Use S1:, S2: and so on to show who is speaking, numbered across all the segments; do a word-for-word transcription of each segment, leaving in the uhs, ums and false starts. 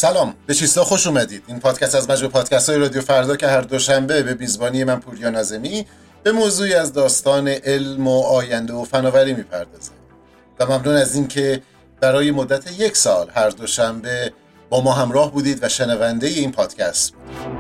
S1: سلام، به چیستا خوش اومدید. این پادکست از مجموعه پادکست‌های رادیو فردا که هر دوشنبه به میزبانی من پوریا ناظمی به موضوعی از داستان علم و آینده و فناوری میپردازه. و ممنون از این که برای مدت یک سال هر دوشنبه با ما همراه بودید و شنونده این پادکست بودید.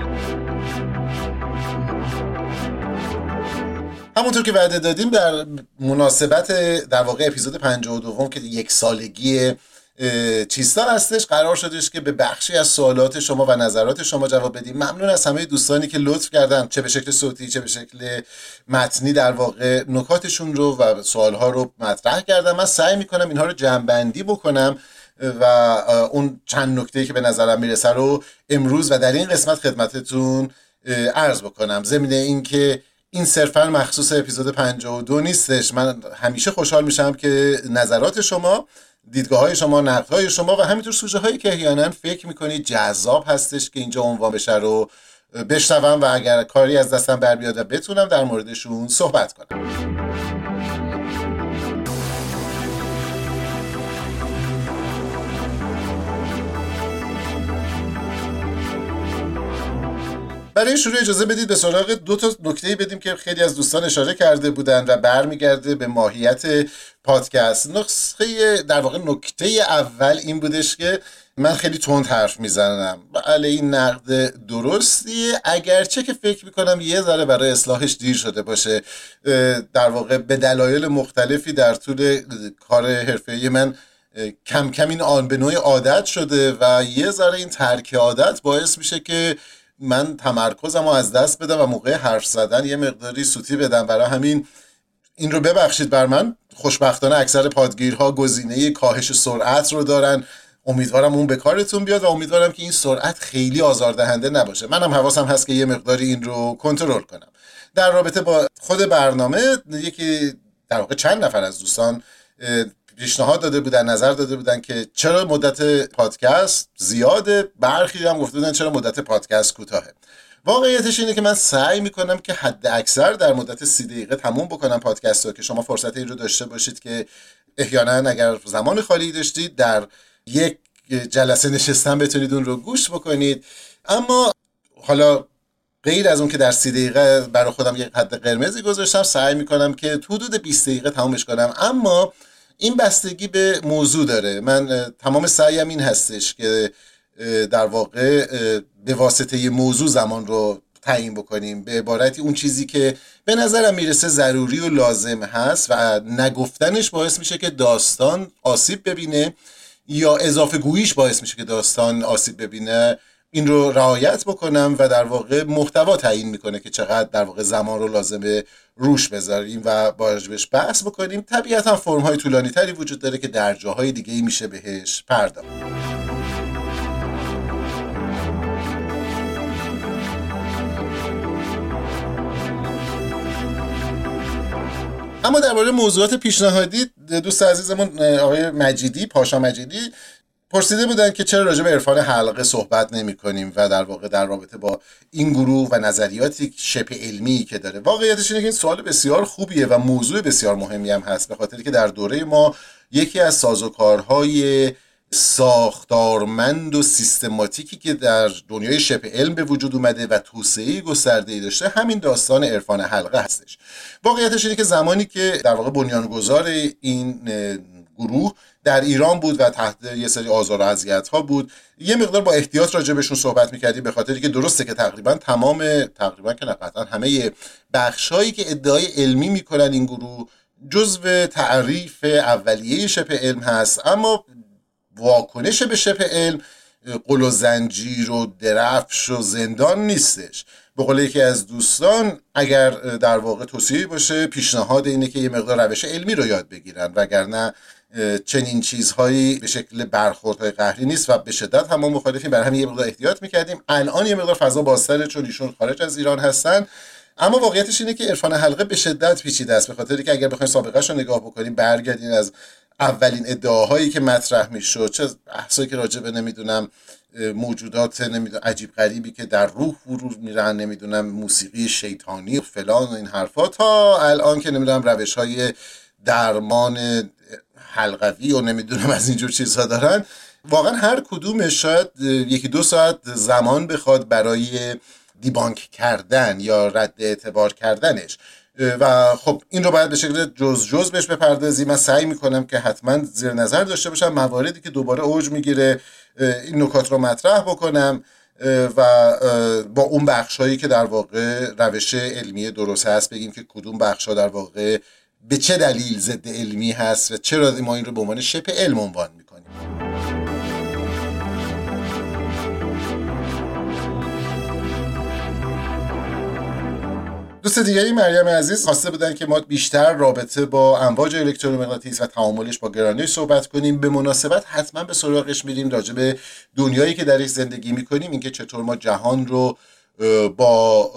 S1: همونطور که وعده دادیم در مناسبت در واقع اپیزود پنجاه و دو که یک سالگی چیستا هستش، قرار شدش که به بخشی از سوالات شما و نظرات شما جواب بدیم. ممنون از همه دوستانی که لطف کردن، چه به شکل صوتی چه به شکل متنی، در واقع نکاتشون رو و سوالها رو مطرح کردم. من سعی میکنم اینها رو جمع‌بندی بکنم و اون چند نکته‌ای که به نظرم میرسه رو امروز و در این قسمت خدمتتون عرض بکنم. ضمن این که این صرفاً مخصوص اپیزود پنجاه و دو نیستش. من همیشه خوشحال میشم که نظرات شما، دیدگاه‌های شما، نقدهای شما و همینطور سوژه‌هایی که احیانا فکر می‌کنید جذاب هستش که اینجا عنوان بشه رو بشنوم و اگر کاری از دستم بر بیاد و بتونم در موردشون صحبت کنم. برای شروع اجازه بدید به سراغ دو تا نکته‌ای بدیم که خیلی از دوستان اشاره کرده بودن و برمیگرده به ماهیت پادکست. نسخه در واقع نکته اول این بودش که من خیلی تند حرف میزنم. بله، این نقد درستیه، اگرچه که فکر میکنم یه ذره برای اصلاحش دیر شده باشه. در واقع به دلایل مختلفی در طول کار حرفه‌ای من کم کم این آن به نوعی عادت شده و یه ذره این ترک عادت باعث میشه که من تمرکزم رو از دست بدم و موقع حرف زدن یه مقداری سوتی بدم. برای همین این رو ببخشید بر من. خوشبختانه اکثر پادگیرها گزینه کاهش سرعت رو دارن. امیدوارم اون به کارتون بیاد و امیدوارم که این سرعت خیلی آزاردهنده نباشه. منم حواسم هست که یه مقداری این رو کنترل کنم. در رابطه با خود برنامه، یکی در واقع چند نفر از دوستان پیشنهاد داده بودن، نظر داده بودن که چرا مدت پادکست زیاده، برخی هم گفته بودن چرا مدت پادکست کوتاهه. واقعیتش اینه که من سعی میکنم که حد اکثر در مدت سی دقیقه تموم بکنم پادکست رو که شما فرصت این رو داشته باشید که احیانا اگر زمان خالی داشتید در یک جلسه نشستن بتونید اون رو گوش بکنید. اما حالا غیر از اون که در سی دقیقه برای خودم یک حد قرمزی گذاشتم، سعی میکنم که تو حدود بیست دقیقه تمومش کنم. اما این بستگی به موضوع داره. من تمام سعیم این هستش که در واقع به واسطه موضوع زمان رو تعیین بکنیم. به عبارتی اون چیزی که به نظرم میرسه ضروری و لازم هست و نگفتنش باعث میشه که داستان آسیب ببینه یا اضافه گوییش باعث میشه که داستان آسیب ببینه، این رو رعایت بکنم و در واقع محتوا تعیین میکنه که چقدر در واقع زمان رو لازمه روش بذاریم و باجبش بحث بکنیم. طبیعتا فرم های طولانی تری وجود داره که در جاهای دیگه ای میشه بهش پرداخت. اما درباره موضوعات پیشنهادی، دوست عزیزمون آقای مجیدی، پاشا مجیدی پرسیده بودن که چرا راجع به عرفان حلقه صحبت نمی کنیم و در واقع در رابطه با این گروه و نظریاتی شبه علمی که داره. واقعیتش اینه که این سوال بسیار خوبیه و موضوع بسیار مهمی هم هست، به خاطری که در دوره ما یکی از سازوکارهای ساختارمند و سیستماتیکی که در دنیای شبه علم به وجود اومده و توسعه گسترده‌ای داشته همین داستان عرفان حلقه هستش. واقعیتش اینه که زمانی که در واقع بنیانگذار این گروه در ایران بود و تحت یه سری آزار و اذیت‌ها بود، یه مقدار با احتیاط راجع بهشون صحبت می‌کردیم، به خاطری که درسته که تقریبا تمام تقریبا که قطعا همه بخشایی که ادعای علمی می‌کنن این گروه جزو تعریف اولیه شبه علم هست، اما واکنش به شبه علم قل و زنجیر و درفش و زندان نیستش. به قول یکی از دوستان، اگر در واقع توصیه باشه، پیشنهاد اینه که یه مقدار روش علمی رو یاد بگیرن، وگرنه چنین چیزهایی به شکل برخوردهای قهری نیست و به شدت هم ما مخالفیم. برای همین یه مقدار احتیاط میکردیم. الان یه مقدار فضا بازتره چون ایشون خارج از ایران هستن. اما واقعیتش اینه که عرفان حلقه به شدت پیچیده است، به خاطری که اگر بخواید سابقه‌اش رو نگاه بکنیم، برگردین از اولین ادعاهایی که مطرح میشد، چه بحثایی که راجع به نمیدونم موجودات نمیدونم عجیب غریبی که در روح فرو میرن، نمیدونم موسیقی شیطانی و فلان و این حرفا، تا الان که نمیدونم روش‌های درمان حلقوی و نمیدونم از اینجور چیزها دارن. واقعا هر کدومش شاید یکی دو ساعت زمان بخواد برای دیبانک کردن یا رد اعتبار کردنش و خب این رو باید به شکل جز جز بهش بپردازیم. من سعی میکنم که حتما زیر نظر داشته باشم مواردی که دوباره اوج میگیره این نکات رو مطرح بکنم و با اون بخشایی که در واقع روش علمی درست هست بگیم که کدوم بخشا در واقع به چه دلیل ضد علمی هست و چرا ما این رو به عنوان شبه علم عنوان میکنیم. دوست دیگری مریم عزیز خواسته بودن که ما بیشتر رابطه با امواج الکترومغناطیس و تعاملش با گرانش صحبت کنیم. به مناسبت حتما به سراغش میریم راجع به دنیایی که درش زندگی میکنیم، اینکه چطور ما جهان رو با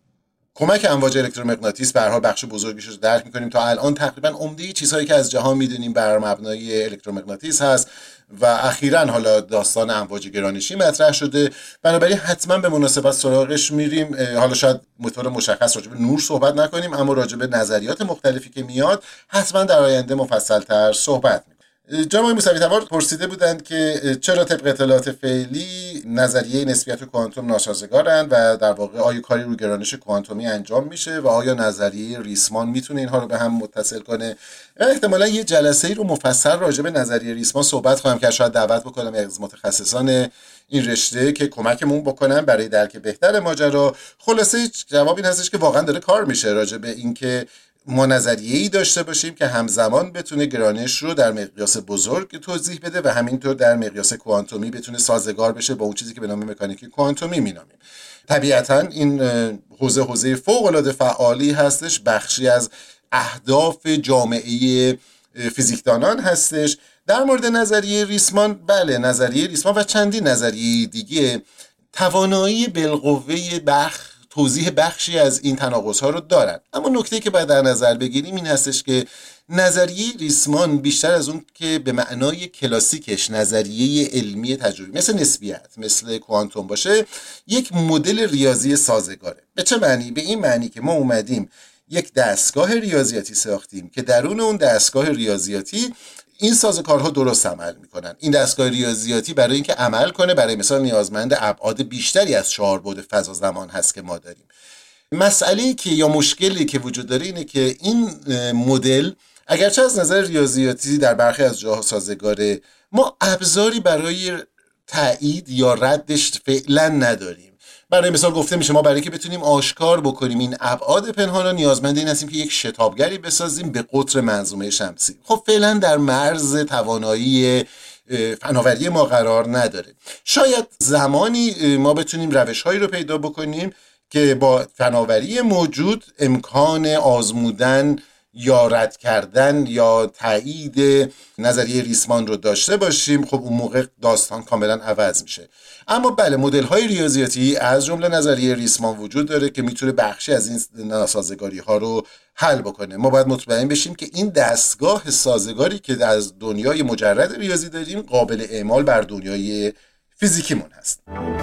S1: کمک امواج الکترومغناطیس به هر حال بخش بزرگیش رو درک میکنیم. تا الان تقریبا عمده چیزهایی که از جهان میدونیم بر مبنای الکترومغناطیس هست و اخیراً حالا داستان امواج گرانشی مطرح شده، بنابراین حتما به مناسبت سراغش میریم. حالا شاید مطور مشخص راجع به نور صحبت نکنیم، اما راجع به نظریات مختلفی که میاد حتما در آینده مفصل‌تر صحبت میکنیم. جناب موسوی تبار پرسیده بودند که چرا طبق اطلاعات فعلی نظریه نسبیت و کوانتوم ناسازگارند و در واقع آیا کاری رو گرانش کوانتومی انجام میشه و آیا نظریه ریسمان میتونه اینها رو به هم متصل کنه. احتمالا یه جلسه ای رو مفصل راجع به نظریه ریسمان صحبت خواهم کرد، شاید دعوت بکنم از متخصصان این رشته که کمکمون بکنن برای درک بهتر ماجرا. خلاصه جواب این هستش که واقعا داره کار میشه راجع به اینکه ما نظریه‌ای داشته باشیم که همزمان بتونه گرانش رو در مقیاس بزرگ توضیح بده و همینطور در مقیاس کوانتومی بتونه سازگار بشه با اون چیزی که به نام مکانیک کوانتومی مینامیم. طبیعتاً این حوزه حوزه فوق‌العاده فعالی هستش، بخشی از اهداف جامعه فیزیکدانان هستش. در مورد نظریه ریسمان، بله نظریه ریسمان و چندین نظریه دیگه توانایی بالقوه بخ توضیح بخشی از این تناقض‌ها رو دارن، اما نکته‌ای که باید در نظر بگیریم این هستش که نظریه ریسمان بیشتر از اون که به معنای کلاسیکش نظریه علمی تجربی مثل نسبیت مثل کوانتوم باشه، یک مدل ریاضی سازگاره. به چه معنی؟ به این معنی که ما اومدیم یک دستگاه ریاضیاتی ساختیم که درون اون دستگاه ریاضیاتی این سازوکارها درست عمل میکنن. این دستگاه ریاضیاتی برای اینکه عمل کنه برای مثال نیازمند ابعاد بیشتری از چهار بعد فضا زمان هست که ما داریم. مسئله‌ای که یا مشکلی که وجود داره اینه که این مدل اگرچه از نظر ریاضیاتی در برخی از جاها سازگاره، ما ابزاری برای تایید یا ردش فعلا نداریم. برای مثال گفته میشه ما برای اینکه بتونیم آشکار بکنیم این ابعاد پنهان را نیازمند این هستیم که یک شتابگری بسازیم به قطر منظومه شمسی. خب فعلا در مرز توانایی فناوری ما قرار نداره. شاید زمانی ما بتونیم روش‌هایی رو پیدا بکنیم که با فناوری موجود امکان آزمودن یا رد کردن یا تایید نظریه ریسمان رو داشته باشیم. خب اون موقع داستان کاملا عوض میشه. اما بله مدل های ریاضیاتی از جمله نظریه ریسمان وجود داره که میتونه بخشی از این ناسازگاری ها رو حل بکنه. ما باید مطمئن بشیم که این دستگاه سازگاری که از دنیای مجرد ریاضی داریم قابل اعمال بر دنیای فیزیکیمون هست.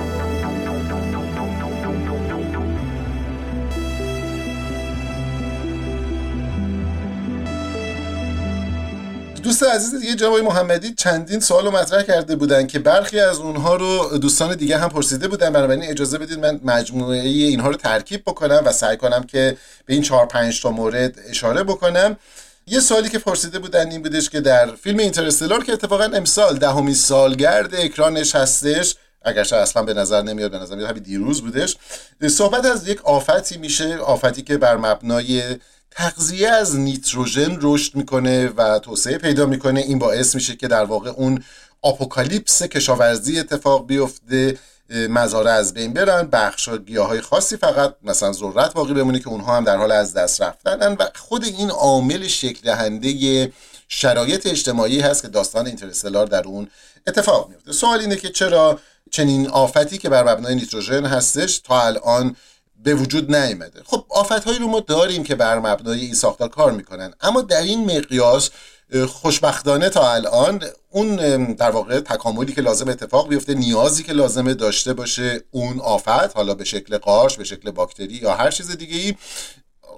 S1: دوست عزیز دیگه جناب محمدی چندین سوالو مطرح کرده بودن که برخی از اونها رو دوستان دیگه هم پرسیده بودن، بنابراین اجازه بدید من مجموعه اینها رو ترکیب بکنم و سعی کنم که به این چهار پنج تا مورد اشاره بکنم. یه سوالی که پرسیده بودن این بودش که در فیلم اینترستلار که اتفاقا امسال دهمین سالگرد اکرانش هستش، اگرچه اصلا به نظر نمیاد، به نظر میاد همین دیروز بودش، صحبت از یک آفتی میشه، آفتی که بر مبنای تغذیه از نیتروژن رشد میکنه و توسعه پیدا میکنه. این باعث میشه که در واقع اون آپوکالیپس کشاورزی اتفاق بیفته، مزارع از بین برن، بخش گیاهای خاصی فقط مثلا ذرت باقی بمونه که اونها هم در حال از دست رفتنن و خود این عامل شکل دهنده شرایط اجتماعی هست که داستان اینترستلار در اون اتفاق میفته. سوال اینه که چرا چنین آفتی که بر مبنای نیتروژن هستش تا الان به وجود نیامده؟ خب آفت‌هایی رو ما داریم که بر مبنای این ساختار کار میکنن، اما در این مقیاس خوشبختانه تا الان اون در واقع تکاملی که لازم اتفاق بیفته، نیازی که لازمه داشته باشه اون آفت، حالا به شکل قارچ، به شکل باکتری یا هر چیز دیگه‌ای،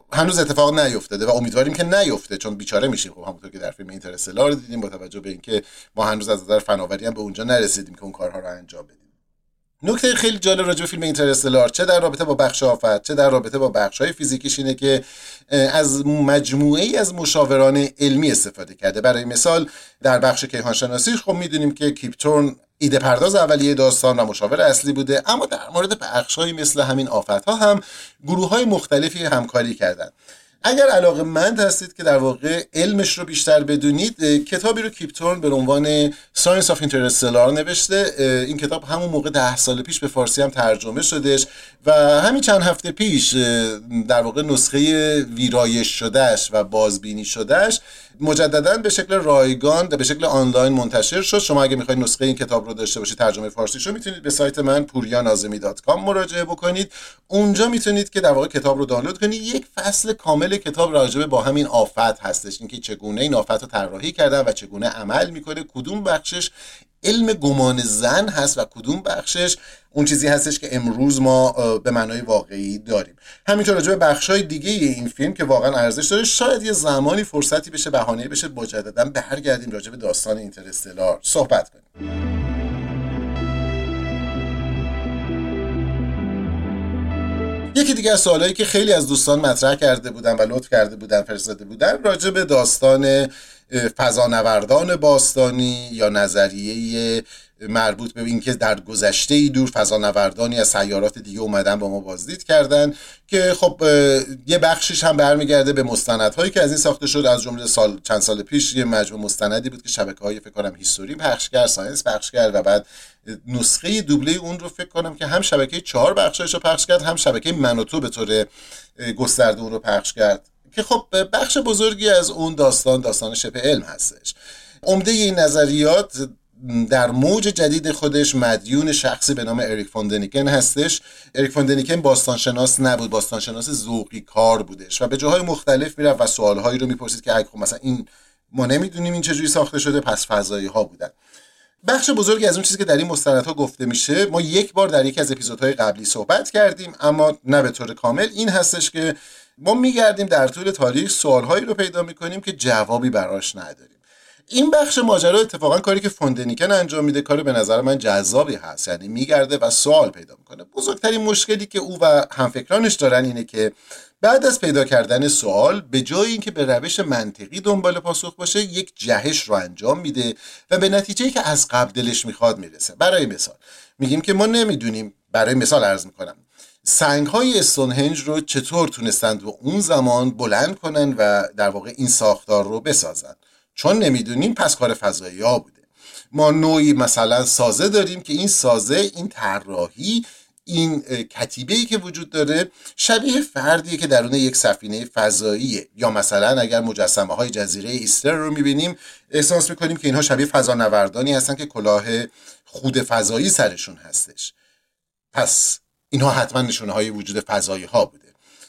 S1: هنوز اتفاق نیفتاده و امیدواریم که نیفته، چون بیچاره میشیم. خب همونطور که در فیلم اینترستلار دیدیم، با توجه به اینکه ما هنوز از نظر فناوری هم به اونجا نرسیدیم که اون کارها رو انجام بدیم. نکته خیلی جالب راجع به فیلم اینترستلار، چه در رابطه با بخش آفت چه در رابطه با بخش‌های فیزیکیش، اینه که از مجموعه‌ای از مشاوران علمی استفاده کرده. برای مثال در بخش کیهانشناسی خب میدونیم که کیپ تورن ایده پرداز اولیه داستان و مشاور اصلی بوده، اما در مورد بخش‌های مثل همین آفت‌ها هم گروه‌های مختلفی همکاری کردن. اگر علاقه‌مند هستید که در واقع علمش رو بیشتر بدونید، کتابی رو کیپ تورن به عنوان Science of Interstellar نوشته. این کتاب همون موقع ده سال پیش به فارسی هم ترجمه شدش و همین چند هفته پیش در واقع نسخه ویرایش شدهش و بازبینی شدهش مجددا به شکل رایگان به شکل آنلاین منتشر شد. شما اگه میخواید نسخه این کتاب رو داشته باشید، ترجمه فارسی شو، میتونید به سایت من پوریا ناظمی دات کام مراجعه بکنید. اونجا میتونید که در واقع کتاب رو دانلود کنید. یک فصل کامل کتاب راجع به با همین آفت هستش، اینکه چگونه این آفت رو طراحی کردن و چگونه عمل میکنه، کدوم بخشش علم گمان زن هست و کدوم بخشش اون چیزی هستش که امروز ما به معنای واقعی داریم. همینطور راجع به بخش‌های دیگه این فیلم که واقعا ارزش داره، شاید یه زمانی فرصتی بشه، بهانه‌ای بشه مجددا برگردیم راجع به داستان اینترستلار صحبت کنیم. یکی دیگه از سوالایی که خیلی از دوستان مطرح کرده بودن و لطف کرده بودن فرستاده بودن راجع به داستان فضانوردان باستانی یا نظریه مربوط به اینکه در گذشته‌ای دور فضانوردانی از سیارات دیگه اومدن با ما بازدید کردن، که خب یه بخشش هم برمیگرده به مستندهایی که از این ساخته شد. از جمله سال چند سال پیش یه مجموعه مستندی بود که شبکه‌های فکر کنم هیستوری پخش کرد، ساینس پخش کرد و بعد نسخه دوبله اون رو فکر کنم که هم شبکه چهار بخشش رو پخش کرد، هم شبکه من و تو به طور گسترده اون رو پخش کرد، که خب بخش بزرگی از اون داستان داستان شبه علم هستش. عمده این نظریات در موج جدید خودش مدیون شخصی به نام اریک فون دنیکن هستش. اریک فون دنیکن باستانشناس نبود، باستانشناس ذوقی کار بودش و به جاهای مختلف میرفت و سوالهایی رو میپرسید که خب مثلا این ما نمیدونیم این چجوری ساخته شده، پس فضایی ها بودن. بخش بزرگی از اون چیزی که در این مستندها گفته میشه ما یک بار در یکی از اپیزودهای قبلی صحبت کردیم، اما نه به طور کامل. این هستش که ما میگردیم در طول تاریخ سوالهایی رو پیدا میکنیم که جوابی براش نداریم. این بخش ماجرا اتفاقا کاری که فون دنیکن انجام میده کار به نظر من جذابی هست، یعنی میگرده و سوال پیدا میکنه. بزرگترین مشکلی که او و همفکرانش دارن اینه که بعد از پیدا کردن سوال، به جای اینکه به روش منطقی دنبال پاسخ باشه، یک جهش رو انجام میده و به نتیجه‌ای که از قبل دلش میخواد میرسه. برای مثال میگیم که ما نمیدونیم، برای مثال عرض میکنم، سنگ‌های استونهنج رو چطور تونستند و اون زمان بلند کنن و در واقع این ساختار رو بسازن. چون نمیدونیم پس کار فضایی ها بوده. ما نوعی مثلا سازه داریم که این سازه، این طراحی، این کتیبه‌ای که وجود داره شبیه فردیه که درون یک سفینه فضاییه. یا مثلا اگر مجسمه های جزیره ایستر رو میبینیم احساس میکنیم که اینها شبیه فضانوردانی هستن که کلاه خود فضایی سرشون هستش. پس اینها حتما نشونه های وجود فضایی ها بوده.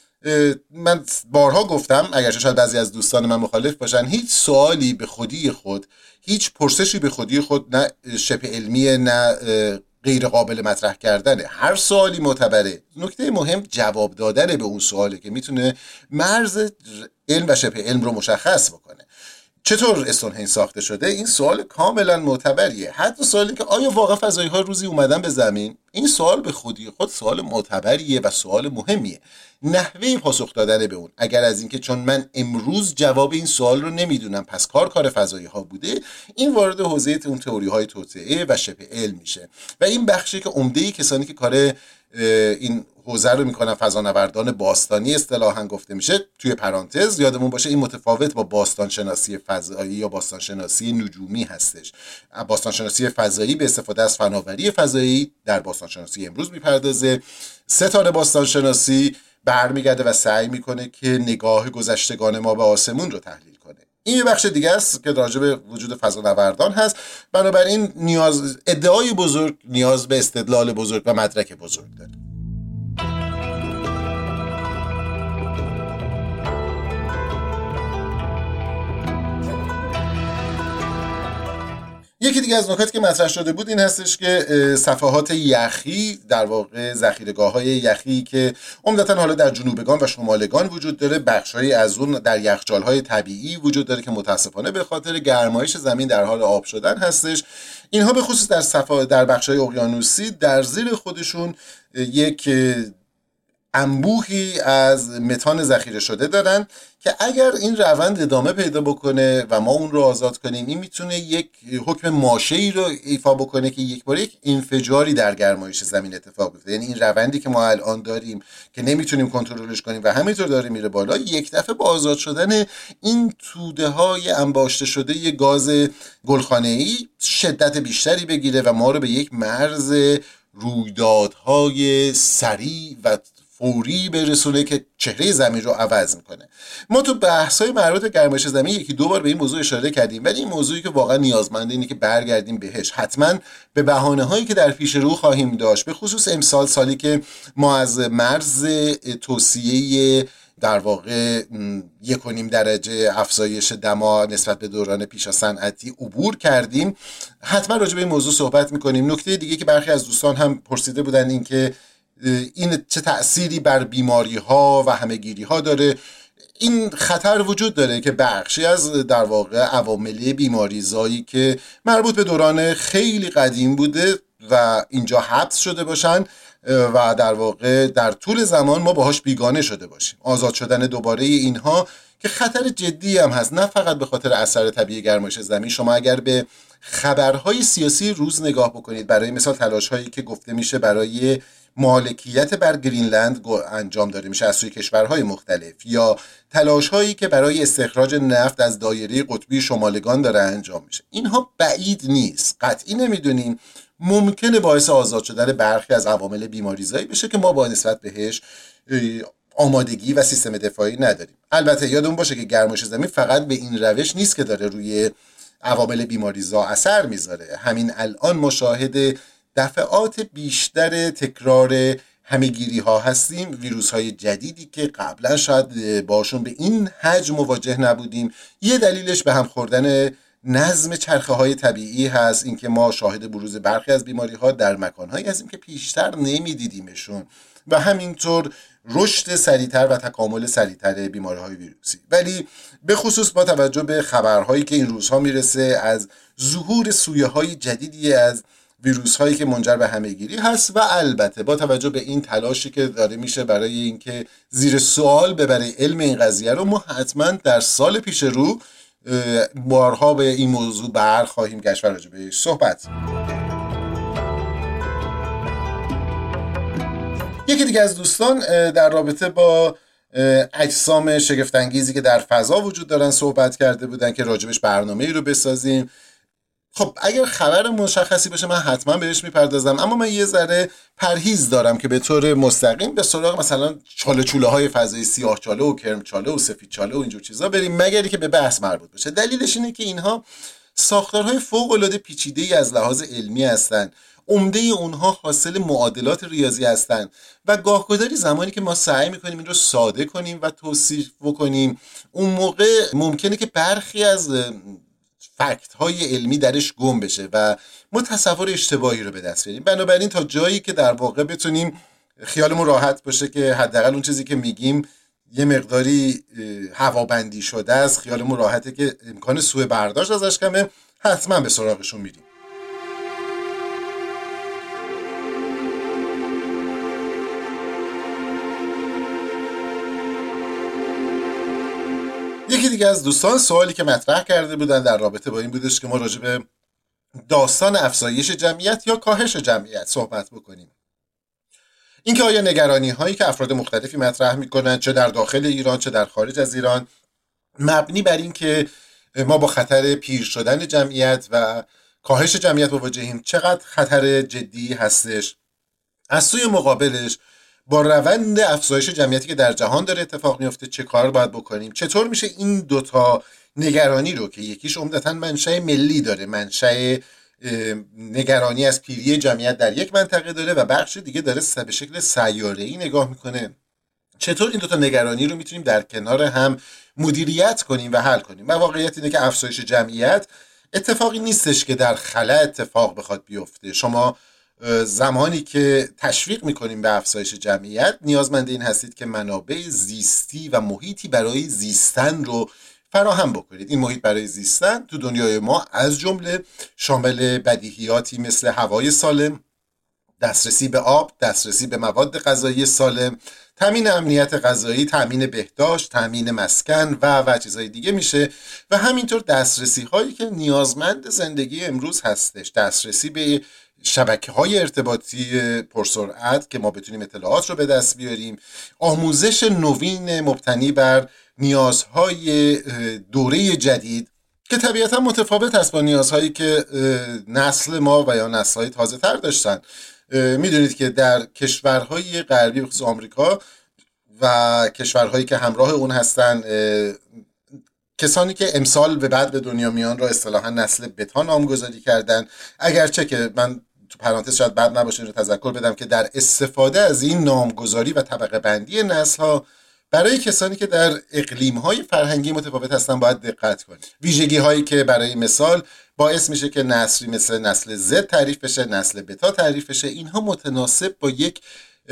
S1: من بارها گفتم، اگرچه شاید بعضی از دوستان من مخالف باشن، هیچ سوالی به خودی خود، هیچ پرسشی به خودی خود نه شبه علمیه نه غیر قابل مطرح کردنه. هر سوالی معتبره. نکته مهم جواب دادن به اون سواله که میتونه مرز علم و شبه علم رو مشخص بکنه. چطور استونهنج ساخته شده؟ این سوال کاملا معتبریه. حتی سوالی که آیا واقعا فضایی ها روزی اومدن به زمین، این سوال به خودی خود سوال معتبریه و سوال مهمیه. نحوه پاسخ دادن به اون، اگر از اینکه چون من امروز جواب این سوال رو نمیدونم پس کار کار فضایی ها بوده، این وارد حوزه اون تئوری های توطئه و شبه علم میشه و این بخشی که عمده کسانی که کار این حوزه رو میکنن فضانوردان باستانی اصطلاحاً گفته میشه. توی پرانتز یادمون باشه این متفاوت با باستان شناسی فضایی یا باستان شناسی نجومی هستش. باستان شناسی فضایی به استفاده از فناوری فضایی در باستان شناسی امروز میپردازه. ستاره باستان شناسی برمیگرده و سعی میکنه که نگاه گذشتگان ما به آسمون رو تحلیل کنه. این یه بخش دیگه است که راجع به وجود فضانوردان هست. بنابراین نیاز ادعای بزرگ نیاز به استدلال بزرگ و مدرک بزرگ داره. یکی دیگه از نکاتی که مطرح شده بود این هستش که صفحات یخی، در واقع ذخیره‌گاه‌های یخی که عمدتاً حالا در جنوبگان و شمالگان وجود داره، بخش‌هایی از اون در یخچال‌های طبیعی وجود داره که متاسفانه به خاطر گرمایش زمین در حال آب شدن هستش. اینها به خصوص در صفحات در بخش‌های اقیانوسی در زیر خودشون یک انبوهی از متان ذخیره شده دارن که اگر این روند ادامه پیدا بکنه و ما اون رو آزاد کنیم، این میتونه یک حکم ماشه‌ای رو ایفا بکنه که یک بار یک انفجاری در گرمایش زمین اتفاق بیفته. یعنی این روندی که ما الان داریم که نمیتونیم کنترلش کنیم و همینطور داره میره بالا، یک دفعه با آزاد شدن این توده های انباشته شده ی گاز گلخانه‌ای شدت بیشتری بگیره و ما رو به یک مرز رویدادهای سریع و فوری برسونه که چهره زمین رو عوض میکنه. ما تو بحث‌های مربوط به گرمایش زمین یکی دو بار به این موضوع اشاره کردیم، ولی این موضوعی که واقعا نیازمنده اینه که برگردیم بهش. حتما به بهانه‌هایی که در پیش رو خواهیم داشت، به خصوص امسال سالی که ما از مرز توصیه در واقع یک و نیم درجه افزایش دما نسبت به دوران پیش از صنعتی عبور کردیم، حتما راجع به این موضوع صحبت میکنیم. نکته دیگه که برخی از دوستان هم پرسیده بودن این که این چه تأثیری بر بیماری ها و همه‌گیری ها داره. این خطر وجود داره که بخشی از در واقع عوامل بیماریزایی که مربوط به دوران خیلی قدیم بوده و اینجا حبس شده باشن و در واقع در طول زمان ما باهاش بیگانه شده باشیم. آزاد شدن دوباره اینها که خطر جدی هم هست، نه فقط به خاطر اثر طبیعی گرمایش زمین. شما اگر به خبرهای سیاسی روز نگاه بکنید، برای مثال تلاش‌هایی که گفته میشه برای مالکیت بر گرینلند انجام داده میشه از سوی کشورهای مختلف، یا تلاش‌هایی که برای استخراج نفت از دایره قطبی شمالگان داره انجام میشه، اینها بعید نیست، قطعی نمیدونیم ممکنه باعث آزاد شدن برخی از عوامل بیماریزایی بشه که ما با نسبت بهش آمادگی و سیستم دفاعی نداریم. البته یادمون باشه که گرمایش زمین فقط به این روش نیست که داره روی عوامل بیماریزا اثر میذاره. همین الان مشاهده دفعات بیشتر تکرار همه‌گیری ها هستیم، ویروس های جدیدی که قبلا شاید باشون به این حجم مواجه نبودیم. یه دلیلش به هم خوردن نظم چرخه های طبیعی هست، اینکه ما شاهد بروز برخی از بیماری ها در مکان هایی هستیم که پیشتر نمیدیدیمشون و همینطور رشد سریعتر و تکامل سریعتر بیماری های ویروسی. ولی به خصوص با توجه به خبرهایی که این روزها میرسه از ظهور سویه های جدیدی از ویروس هایی که منجر به همه‌گیری هست و البته با توجه به این تلاشی که داره میشه برای اینکه زیر سوال ببره علم این قضیه رو، ما حتما در سال پیش رو بارها به این موضوع بر خواهیم گشت و راجع بهش صحبت. یکی دیگه از دوستان در رابطه با اجسام شگفت‌انگیزی که در فضا وجود دارن صحبت کرده بودن که راجبش برنامه‌ای رو بسازیم. خب اگر خبر مشخصی باشه من حتما بهش میپردازم، اما من یه ذره پرهیز دارم که به طور مستقیم به سراغ مثلا چاله چوله های فضایی، سیاه چاله و کرم چاله و سفید چاله و اینجور چیزا بریم، مگری که به بحث مربوط باشه. دلیلش اینه که اینها ساختارهای فوق العاده پیچیده‌ای از لحاظ علمی هستن، عمده اونها حاصل معادلات ریاضی هستن و گاهگداری زمانی که ما سعی میکنیم این رو ساده کنیم و توصیف بکنیم، اون موقع ممکنه که برخی از فکت های علمی درش گم بشه و ما تصور اشتباهی رو به دست بیاریم. بنابراین تا جایی که در واقع بتونیم خیالمون راحت باشه که حداقل اون چیزی که میگیم یه مقداری هوابندی شده است، خیالمون راحته که امکان سوء برداشت ازش کمه، حتما به سراغشون میریم. یکی دیگه از دوستان سوالی که مطرح کرده بودن در رابطه با این بودش که ما راجع به داستان افزایش جمعیت یا کاهش جمعیت صحبت بکنیم. اینکه آیا نگرانی هایی که افراد مختلفی مطرح میکنن چه در داخل ایران چه در خارج از ایران مبنی بر این که ما با خطر پیر شدن جمعیت و کاهش جمعیت مواجهیم، چقدر خطر جدی هستش؟ از سوی مقابلش با روند افزایش جمعیتی که در جهان داره اتفاق میفته چه کار باید بکنیم؟ چطور میشه این دوتا نگرانی رو که یکیش عمدتاً منشأ ملی داره، منشأ نگرانی از پیری جمعیت در یک منطقه داره و بخش دیگه داره به شکل سیاره‌ای نگاه میکنه، چطور این دوتا نگرانی رو میتونیم در کنار هم مدیریت کنیم و حل کنیم؟ و واقعیت اینه که افزایش جمعیت اتفاقی نیستش که در خلا اتفاق بخواد بیفته. شما زمانی که تشویق میکنیم به افزایش جمعیت، نیازمند این هستید که منابع زیستی و محیطی برای زیستن رو فراهم بکنید. این محیط برای زیستن تو دنیای ما از جمله شامل بدیهیاتی مثل هوای سالم، دسترسی به آب، دسترسی به مواد غذایی سالم، تامین امنیت غذایی، تامین بهداشت، تامین مسکن و و چیزهای دیگه میشه و همینطور دسترسی هایی که نیازمند زندگی امروز هستش، دسترسی به شبکه های ارتباطی پرسرعت که ما بتونیم اطلاعات رو به دست بیاریم، آموزش نوین مبتنی بر نیازهای دوره جدید که طبیعتا متفاوت است با نیازهایی که نسل ما و یا نسل‌های تازه تر داشتن. میدونید که در کشورهای غربی بخصوص آمریکا و کشورهایی که همراه اون هستن، کسانی که امسال به بعد به دنیا میان را اصطلاحا نسل بتا نامگذاری کردن، اگرچه که من تو پرانتز شاید بد نباشه رو تذکر بدم که در استفاده از این نامگذاری و طبقه بندی نسل ها برای کسانی که در اقلیم‌های فرهنگی متفاوت هستن باید دقت کنید. ویژگی هایی که برای مثال باعث میشه که نسلی مثل نسل زد تعریف بشه، نسل بتا تعریف بشه، اینها متناسب با یک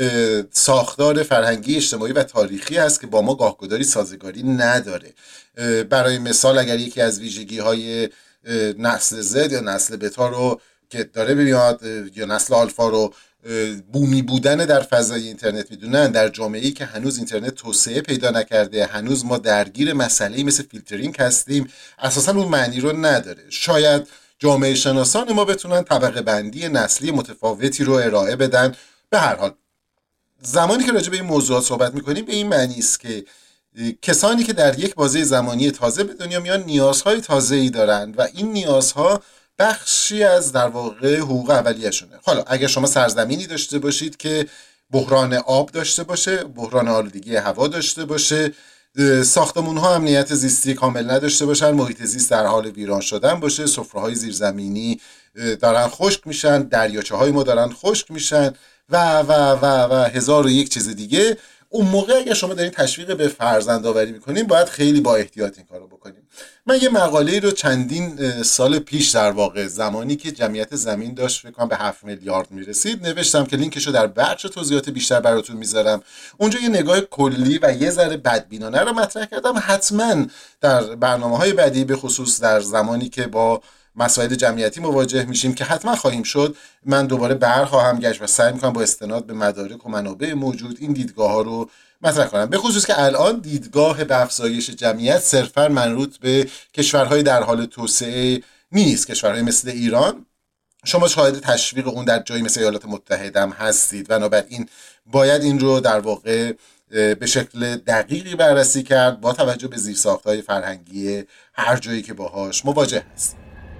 S1: ساختار فرهنگی، اجتماعی و تاریخی هست که با ما گاهگداری سازگاری نداره. برای مثال اگر یکی از ویژگی های نسل زد یا نسل بتا رو که داره بیاد یا نسل آلفا رو بومی بودن در فضای اینترنت میدونن، در جامعه‌ای که هنوز اینترنت توسعه پیدا نکرده، هنوز ما درگیر مسئله‌ای مثل فیلترینگ هستیم، اساساً اون معنی رو نداره. شاید جامعه شناسان ما بتونن طبقه بندی نسلی متفاوتی رو ارائه بدن. به هر حال زمانی که راجع به این موضوعات صحبت میکنیم به این معنی است که کسانی که در یک بازه زمانی تازه به دنیا میان نیازهای تازه‌ای دارن و این نیازها بخشی از در واقع حقوق اولیه‌شونه. حالا اگر شما سرزمینی داشته باشید که بحران آب داشته باشه، بحران آلودگی هوا داشته باشه، ساختمان‌ها امنیت زیستی کامل نداشته باشن، محیط زیست در حال ویران شدن باشه، سفره‌های زیرزمینی دارن خشک میشن، دریاچه‌های ما دارن خشک میشن و و و و هزار و یک چیز دیگه، اون موقع اگر شما دارین تشویق به فرزندآوری میکنین باید خیلی با احتیاط این کارو بکنیم. من یه مقاله رو چندین سال پیش در واقع زمانی که جمعیت زمین داشت فکر کنم به هفت میلیارد میرسید نوشتم که لینکشو در بخش توضیحات بیشتر براتون میذارم. اونجا یه نگاه کلی و یه ذره بدبینانه رو مطرح کردم. حتما در برنامه‌های بعدی به خصوص در زمانی که با مسائل جمعیتی مواجه میشیم که حتما خواهیم شد، من دوباره برخواهم گشت و سعی میکنم با استناد به مدارک و منابع موجود این دیدگاه ها رو مطرح کنم. به خصوص که الان دیدگاه به افزایش جمعیت صرفا منوط به کشورهای در حال توسعه نیست. کشورهای مثل ایران شما شاهد تشویق اون در جایی مثل ایالات متحده هم هستید، بنابراین باید این رو در واقع به شکل دقیقی بررسی کرد با توجه به زیرساخت‌های فرهنگی هر جایی که باهاش مواجه هست.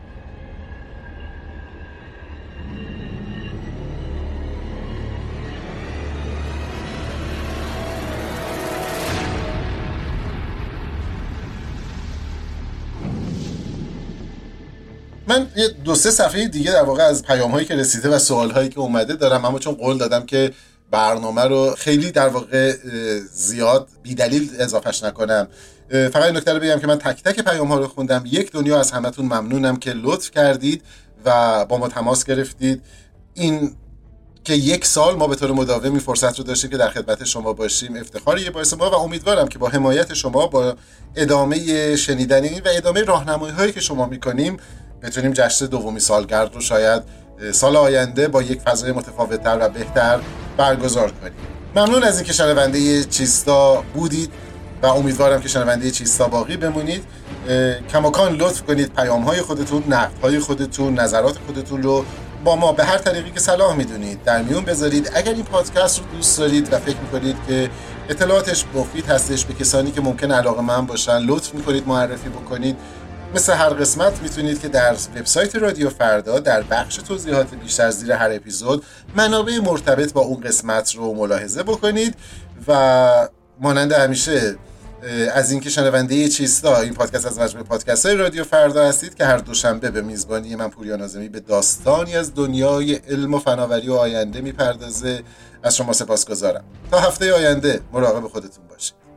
S1: من یه دو سه صفحه دیگه در واقع از پیام‌هایی که رسیده و سوال‌هایی که اومده دارم، اما چون قول دادم که برنامه رو خیلی در واقع زیاد بی‌دلیل اضافهش نکنم، فقط نکته رو بگم که من تک تک پیام‌ها رو خوندم. یک دنیا از همتون ممنونم که لطف کردید و با ما تماس گرفتید. این که یک سال ما به طور مداومی فرصت رو داشتیم که در خدمت شما باشیم افتخاریه باعث ما و امیدوارم که با حمایت شما، با ادامه شنیدن این و ادامه راهنمایی‌هایی که شما می‌کنیم بتونیم جشن دومی سالگرد رو شاید سال آینده با یک فضای متفاوت‌تر و بهتر برگزار کنیم. ممنون از اینکه شنونده چیستا بودید و امیدوارم که شنونده چیستا باقی بمونید. کماکان لطف کنید پیام‌های خودتون، نقدهای خودتون، نظرات خودتون رو با ما به هر طریقی که صلاح میدونید در میون بذارید. اگر این پادکست رو دوست دارید و فکر میکنید که اطلاعاتش مفید هستش به کسانی که ممکن علاقه‌مند باشن، لطف میکنید معرفی بکنید. مثل هر قسمت میتونید که در وبسایت رادیو فردا در بخش توضیحات بیشتر زیر هر اپیزود منابع مرتبط با اون قسمت رو ملاحظه بکنید و مانند همیشه از اینکه شنونده چیستا، این پادکست از مجموعه پادکست‌های رادیو فردا هستید که هر دوشنبه به میزبانی من پوریا ناظمی به داستانی از دنیای علم و فناوری و آینده میپردازه، از شما سپاسگزارم. تا هفته آینده مراقب خودتون باشید.